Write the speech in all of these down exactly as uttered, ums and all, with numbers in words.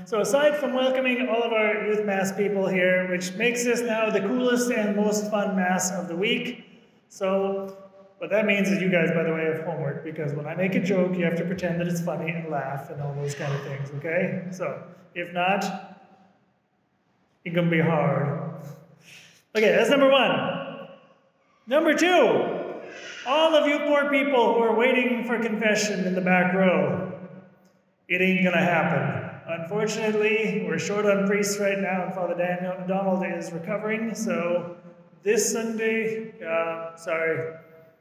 so aside from welcoming all of our youth mass people here, which makes this now the coolest and most fun mass of the week, so what that means is you guys, by the way, have homework, because when I make a joke, you have to pretend that it's funny and laugh and all those kind of things, okay? So if not, it's gonna be hard. Okay, that's number one. Number two, all of you poor people who are waiting for confession in the back row, it ain't gonna happen. Unfortunately, we're short on priests right now, and Father Daniel Donald is recovering, so this Sunday, uh, sorry,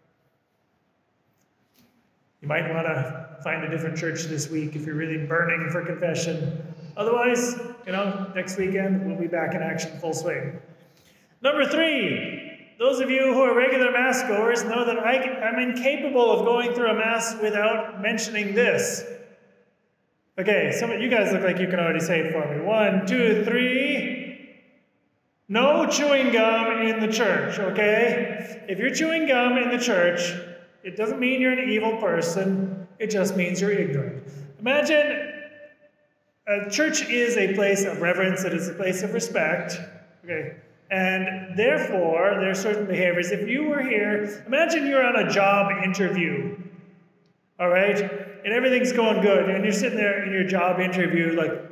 you might want to find a different church this week if you're really burning for confession. Otherwise, you know, next weekend we'll be back in action full swing. Number three, those of you who are regular Mass goers know that I, I'm incapable of going through a Mass without mentioning this. Okay, some of you guys look like you can already say it for me. One, two, three. No chewing gum in the church, okay? If you're chewing gum in the church, it doesn't mean you're an evil person. It just means you're ignorant. Imagine a church is a place of reverence. It is a place of respect, okay? And therefore, there are certain behaviors. If you were here, imagine you're on a job interview, all right? And everything's going good, and you're sitting there in your job interview like,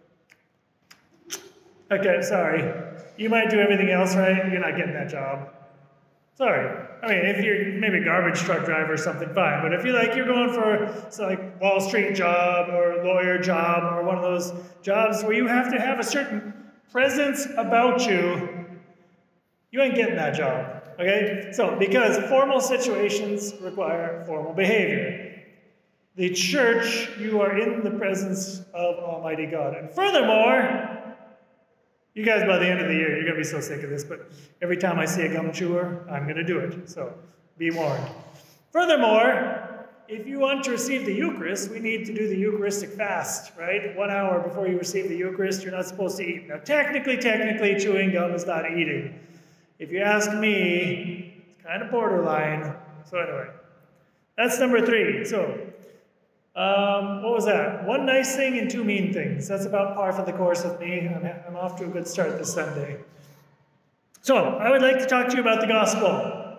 okay, sorry. You might do everything else right, you're not getting that job. Sorry. I mean, if you're maybe a garbage truck driver or something, fine. But if you're like, you're going for so like Wall Street job or lawyer job or one of those jobs where you have to have a certain presence about you, you ain't getting that job, okay? So, because formal situations require formal behavior. The church, you are in the presence of Almighty God. And furthermore, you guys, by the end of the year, you're going to be so sick of this, but every time I see a gum chewer, I'm going to do it. So be warned. Furthermore, if you want to receive the Eucharist, we need to do the Eucharistic fast, right? One hour before you receive the Eucharist, you're not supposed to eat. Now, technically, technically, chewing gum is not eating. If you ask me, it's kind of borderline. So anyway, that's number three. So, Um, what was that? One nice thing and two mean things. That's about par for the course with me. I'm, I'm off to a good start this Sunday. So, I would like to talk to you about the gospel.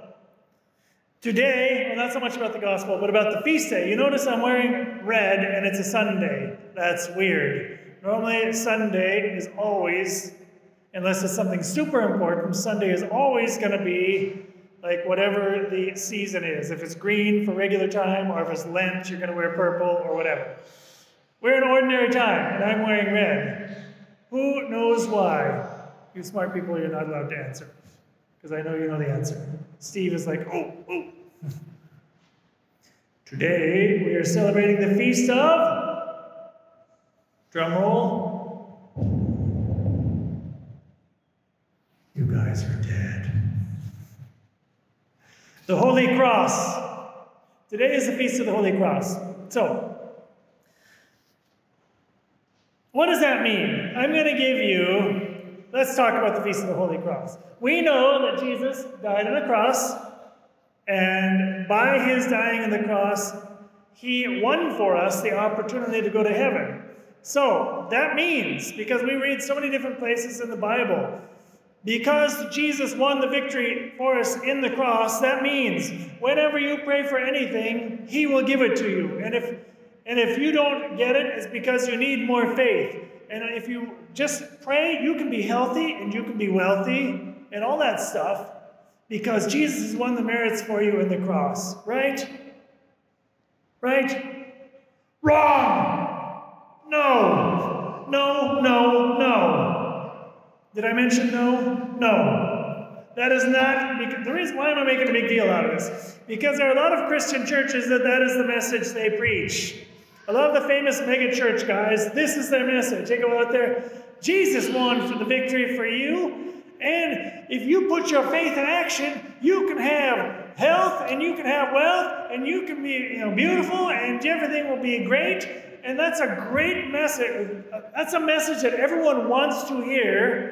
Today, well, not so much about the gospel, but about the feast day. You notice I'm wearing red and it's a Sunday. That's weird. Normally, Sunday is always, unless it's something super important, Sunday is always going to be like whatever the season is. If it's green for regular time, or if it's Lent, you're going to wear purple, or whatever. We're in ordinary time, and I'm wearing red. Who knows why? You smart people, you're not allowed to answer, because I know you know the answer. Steve is like, oh, oh. Today, we are celebrating the feast of, drum roll, you guys are dead. The Holy Cross. Today is the Feast of the Holy Cross. So, what does that mean? I'm going to give you, let's talk about the Feast of the Holy Cross. We know that Jesus died on the cross, and by his dying on the cross, he won for us the opportunity to go to heaven. So, that means, because we read so many different places in the Bible, because Jesus won the victory for us in the cross, that means whenever you pray for anything, he will give it to you. And if and if you don't get it, it's because you need more faith. And if you just pray, you can be healthy and you can be wealthy and all that stuff because Jesus has won the merits for you in the cross. Right? Right? Wrong! No! No, no, no. Did I mention no? No. That is not, because, the reason why am I making a big deal out of this? Because there are a lot of Christian churches that that is the message they preach. A lot of the famous mega church guys, this is their message. They go out there, Jesus won for the victory for you, and if you put your faith in action, you can have health, and you can have wealth, and you can be you know, beautiful, and everything will be great. And that's a great message. That's a message that everyone wants to hear.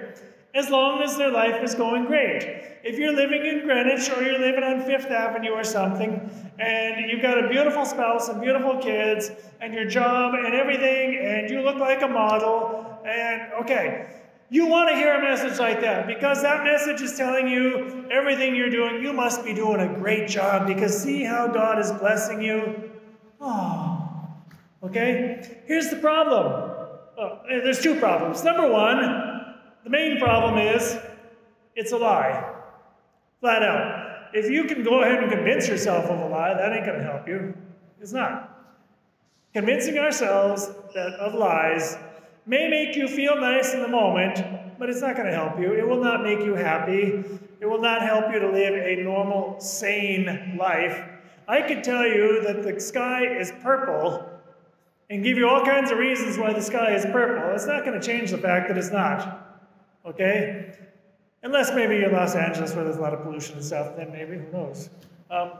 as long as their life is going great. If you're living in Greenwich or you're living on Fifth Avenue or something, and you've got a beautiful spouse and beautiful kids, and your job and everything, and you look like a model, and okay, you want to hear a message like that because that message is telling you everything you're doing, you must be doing a great job because see how God is blessing you. Oh, okay? Here's the problem. Oh, there's two problems. Number one, the main problem is it's a lie. Flat out. If you can go ahead and convince yourself of a lie, that ain't going to help you. It's not. Convincing ourselves that of lies may make you feel nice in the moment, but it's not going to help you. It will not make you happy. It will not help you to live a normal, sane life. I could tell you that the sky is purple and give you all kinds of reasons why the sky is purple. It's not going to change the fact that it's not. Okay? Unless maybe you're in Los Angeles where there's a lot of pollution and stuff, then maybe, who knows. Um,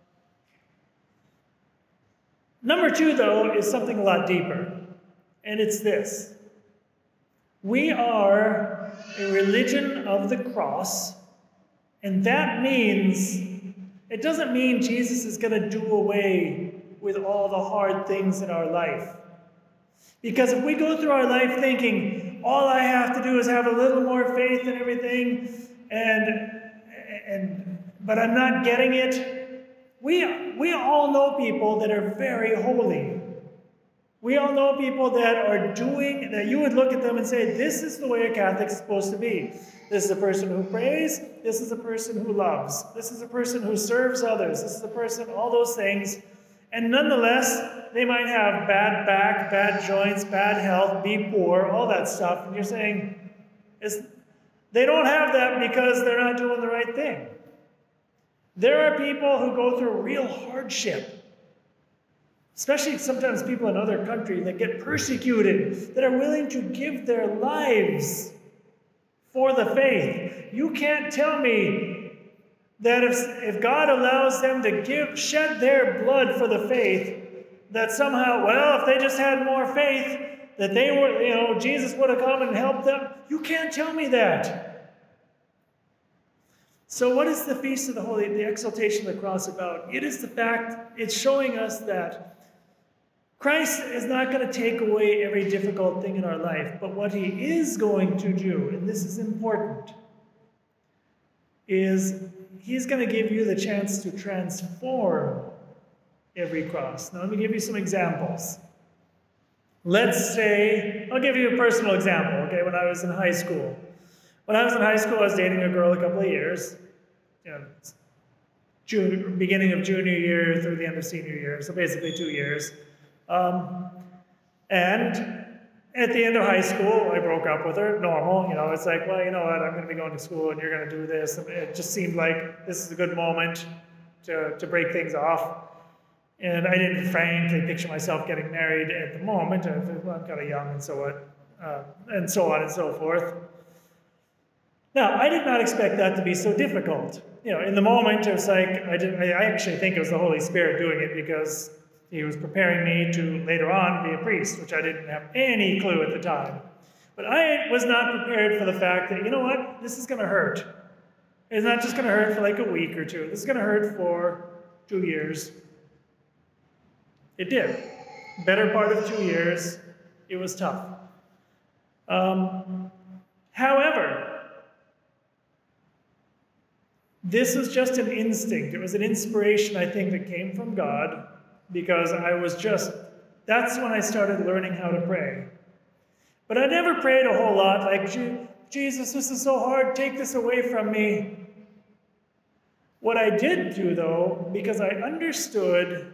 number two, though, is something a lot deeper. And it's this. We are a religion of the cross, and that means, it doesn't mean Jesus is going to do away with all the hard things in our life. Because if we go through our life thinking, all I have to do is have a little more faith in everything, and, and but I'm not getting it, we, we all know people that are very holy. We all know people that are doing, that you would look at them and say, this is the way a Catholic is supposed to be. This is a person who prays. This is a person who loves. This is a person who serves others. This is a person, all those things. And nonetheless, they might have bad back, bad joints, bad health, be poor, all that stuff. And you're saying, it's, they don't have that because they're not doing the right thing. There are people who go through real hardship. Especially sometimes people in other countries that get persecuted, that are willing to give their lives for the faith. You can't tell me that if, if God allows them to give, shed their blood for the faith, that somehow, well, if they just had more faith, that they were, you know, Jesus would have come and helped them. You can't tell me that. So what is the Feast of the Holy, the exaltation of the cross about? It is the fact, it's showing us that Christ is not going to take away every difficult thing in our life, but what he is going to do, and this is important, is he's going to give you the chance to transform every cross. Now, let me give you some examples. Let's say, I'll give you a personal example, okay, when I was in high school. When I was in high school, I was dating a girl a couple of years, you know, junior, beginning of junior year through the end of senior year, so basically two years. Um, and at the end of high school, I broke up with her, normal, you know, it's like, well, you know what, I'm going to be going to school and you're going to do this. And it just seemed like this is a good moment to, to break things off. And I didn't frankly picture myself getting married at the moment. I'm kind of young and so what, uh, and so on and so forth. Now, I did not expect that to be so difficult. You know, in the moment, it was like, I didn't, I actually think it was the Holy Spirit doing it because he was preparing me to later on be a priest, which I didn't have any clue at the time. But I was not prepared for the fact that, you know what, this is going to hurt. It's not just going to hurt for like a week or two. This is going to hurt for two years. It did. Better part of two years, it was tough. Um, however, this was just an instinct. It was an inspiration, I think, that came from God. Because I was just, that's when I started learning how to pray. But I never prayed a whole lot, like, Jesus, this is so hard, take this away from me. What I did do, though, because I understood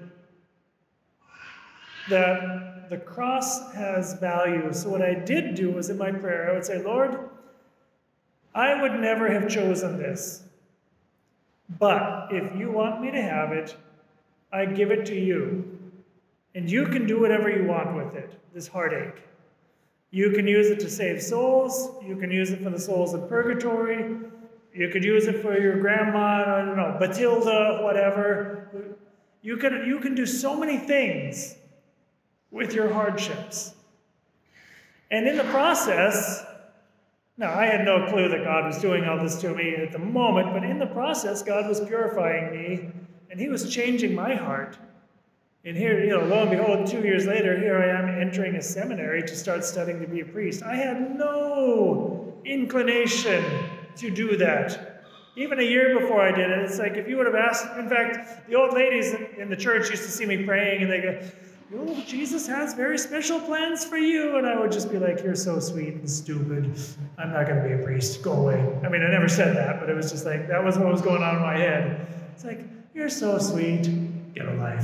that the cross has value, so what I did do was in my prayer, I would say, Lord, I would never have chosen this. But if you want me to have it, I give it to you. And you can do whatever you want with it, this heartache. You can use it to save souls. You can use it for the souls in purgatory. You could use it for your grandma, I don't know, Batilda, whatever. You can, you can do so many things with your hardships. And in the process, Now, I had no clue that God was doing all this to me at the moment, but in the process, God was purifying me, and he was changing my heart. And here, you know, lo and behold, two years later, here I am entering a seminary to start studying to be a priest. I had no inclination to do that. Even a year before I did it, it's like if you would have asked, in fact, the old ladies in the church used to see me praying, and they go, oh, Jesus has very special plans for you. And I would just be like, you're so sweet and stupid. I'm not going to be a priest. Go away. I mean, I never said that, but it was just like, that was what was going on in my head. It's like, you're so sweet. Get a life.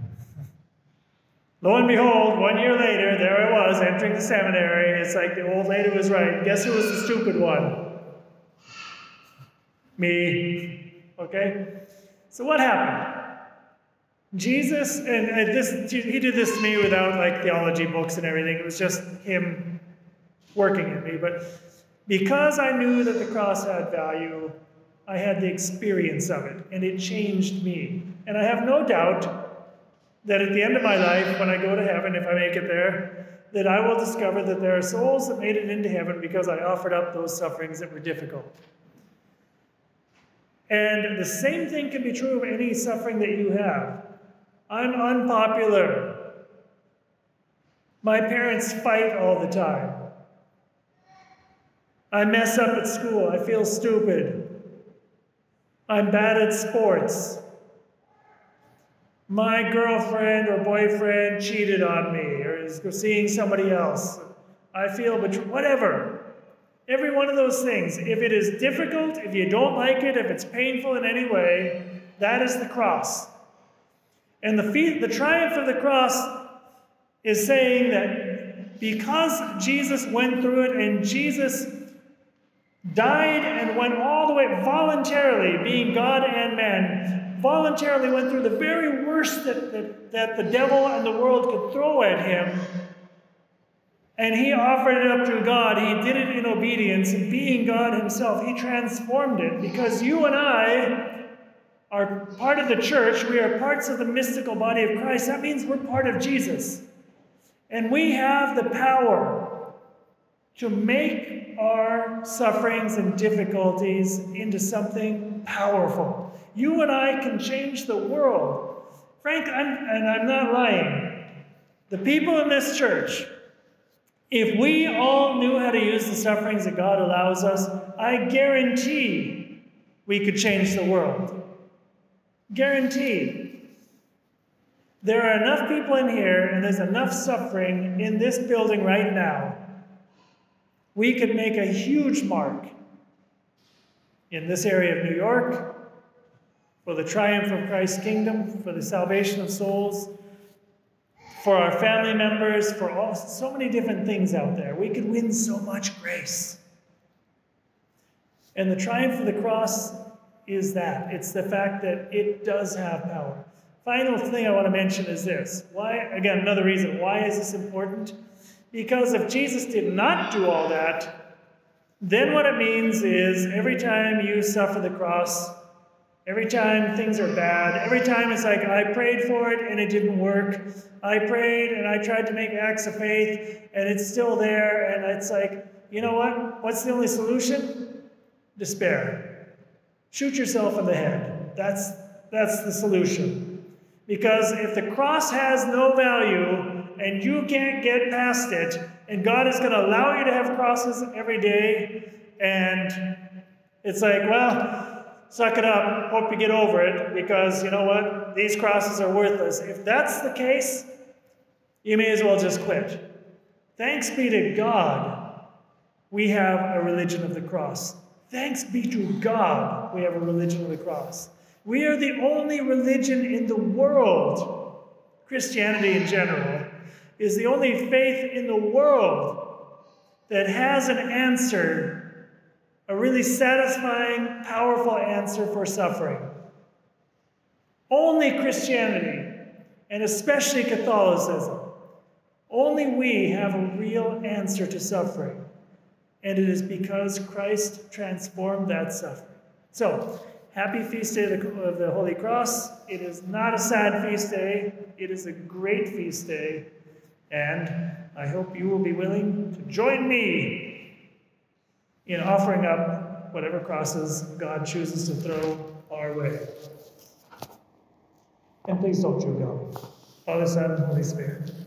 Lo and behold, one year later, there I was entering the seminary. It's like the old lady was right. Guess who was the stupid one? Me. Okay? So what happened? Jesus, and, and this, he did this to me without like theology books and everything. It was just him working in me. But because I knew that the cross had value, I had the experience of it, and it changed me. And I have no doubt that at the end of my life, when I go to heaven, if I make it there, that I will discover that there are souls that made it into heaven because I offered up those sufferings that were difficult. And the same thing can be true of any suffering that you have. I'm unpopular. My parents fight all the time. I mess up at school. I feel stupid. I'm bad at sports. My girlfriend or boyfriend cheated on me or is seeing somebody else. I feel betrayed. Whatever. Every one of those things. If it is difficult, if you don't like it, if it's painful in any way, that is the cross. And the, feat, the triumph of the cross is saying that because Jesus went through it and Jesus died and went all the way voluntarily, being God and man, voluntarily went through the very worst that, that, that the devil and the world could throw at him, and he offered it up to God. He did it in obedience, and being God himself, he transformed it, because you and I are part of the church. We are parts of the mystical body of Christ. That means we're part of Jesus. And we have the power to make our sufferings and difficulties into something powerful. You and I can change the world. Frank, I'm, and I'm not lying. The people in this church, if we all knew how to use the sufferings that God allows us, I guarantee we could change the world. Guaranteed. There are enough people in here, and there's enough suffering in this building right now. We could make a huge mark in this area of New York for the triumph of Christ's kingdom, for the salvation of souls, for our family members, for all, so many different things out there. We could win so much grace. And the triumph of the cross is that. It's the fact that it does have power. Final thing I want to mention is this. Why? Again, another reason. Why is this important? Because if Jesus did not do all that, then what it means is every time you suffer the cross, every time things are bad, every time it's like, I prayed for it and it didn't work. I prayed and I tried to make acts of faith and it's still there. And it's like, you know what? What's the only solution? Despair. Shoot yourself in the head. That's, that's the solution. Because if the cross has no value and you can't get past it, and God is going to allow you to have crosses every day, and it's like, well, suck it up, hope you get over it, because you know what? These crosses are worthless. If that's the case, you may as well just quit. Thanks be to God, we have a religion of the cross. Thanks be to God, we have a religion of the cross. We are the only religion in the world, Christianity in general, is the only faith in the world that has an answer, a really satisfying, powerful answer for suffering. Only Christianity, and especially Catholicism, only we have a real answer to suffering. And it is because Christ transformed that suffering. So, happy feast day of the Holy Cross. It is not a sad feast day. It is a great feast day. And I hope you will be willing to join me in offering up whatever crosses God chooses to throw our way. And please don't you go. Father, Son, Holy Spirit.